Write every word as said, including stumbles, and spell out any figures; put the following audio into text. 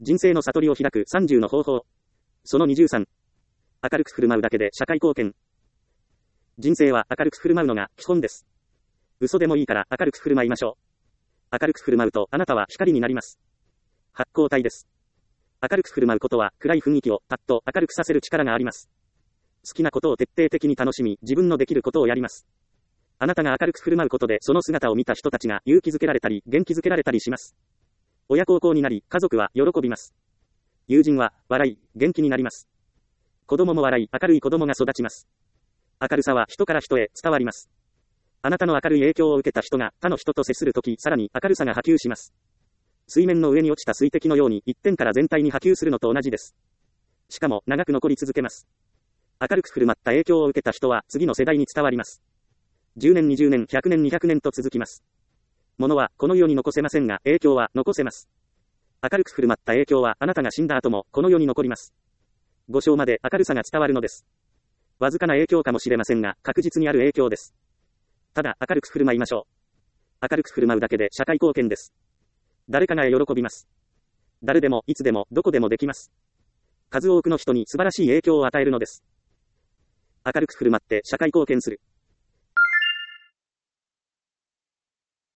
人生の悟りを開くさんじゅうの方法。そのにじゅうさん。明るく振る舞うだけで社会貢献。人生は明るく振る舞うのが基本です。嘘でもいいから明るく振る舞いましょう。明るく振る舞うとあなたは光になります。発光体です。明るく振る舞うことは暗い雰囲気をパッと明るくさせる力があります。好きなことを徹底的に楽しみ、自分のできることをやります。あなたが明るく振る舞うことでその姿を見た人たちが勇気づけられたり元気づけられたりします。親孝行になり、家族は喜びます。友人は笑い、元気になります。子供も笑い、明るい子供が育ちます。明るさは人から人へ伝わります。あなたの明るい影響を受けた人が他の人と接するとき、さらに明るさが波及します。水面の上に落ちた水滴のように一点から全体に波及するのと同じです。しかも長く残り続けます。明るく振る舞った影響を受けた人は次の世代に伝わります。じゅうねん、にじゅうねん、ひゃくねん、にひゃくねんと続きます。物はこの世に残せませんが、影響は残せます。明るく振る舞った影響はあなたが死んだ後もこの世に残ります。ご生まで明るさが伝わるのです。わずかな影響かもしれませんが、確実にある影響です。ただ明るく振る舞いましょう。明るく振る舞うだけで社会貢献です。誰かが喜びます。誰でもいつでもどこでもできます。数多くの人に素晴らしい影響を与えるのです。明るく振る舞って社会貢献する。